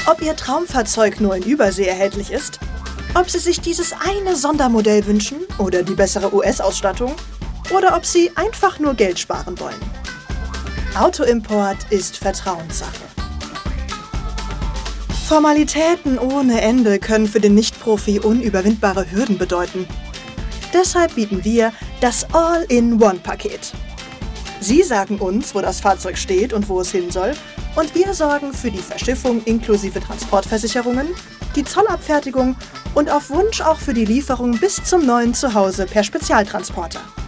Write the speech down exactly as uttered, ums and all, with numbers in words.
ob Ihr Traumfahrzeug nur in Übersee erhältlich ist, ob Sie sich dieses eine Sondermodell wünschen oder die bessere U S-Ausstattung oder ob Sie einfach nur Geld sparen wollen. Autoimport ist Vertrauenssache. Formalitäten ohne Ende können für den Nicht-Profi unüberwindbare Hürden bedeuten. Deshalb bieten wir das All-in-One-Paket. Sie sagen uns, wo das Fahrzeug steht und wo es hin soll, und wir sorgen für die Verschiffung inklusive Transportversicherungen, die Zollabfertigung und auf Wunsch auch für die Lieferung bis zum neuen Zuhause per Spezialtransporter.